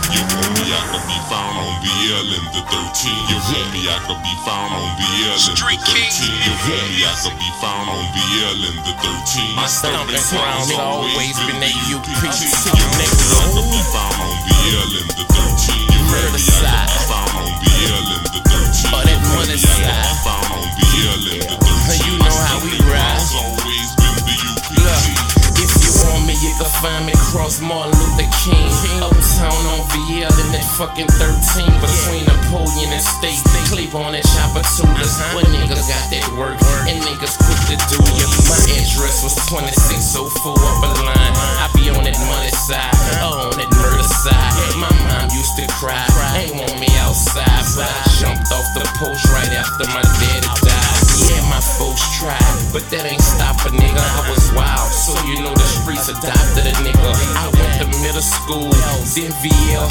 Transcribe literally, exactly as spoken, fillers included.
You want me, I could be found on B L in the thirteen. You want me, I could be found on B L in the thirteen. You want me, I could be found on B L in the thirteen. My stomping ground's always been a U P. You want me, I could be found on B L in the thirteen. You want me, I could be found on B L in the thirteen. Oh, that money side. Found on B L in the thirteen. You know how we ride. Always been the U P. If you want me, you can find me cross Martin Luther King. Uptown on V L in that fucking thirteen. Between Napoleon and State, Claiborne and Chopper Tudors. When niggas got that work, and niggas quick to do ya. My address was twenty-six oh four Upper Line. I be on that money side, or on that murder side. My mom used to cry, ain't want me outside, but I jumped off the post right after my daddy died. Yeah, my folks tried, but that ain't stop a nigga. I was wild, so you know the streets adopted a nigga. I went to middle school, then V L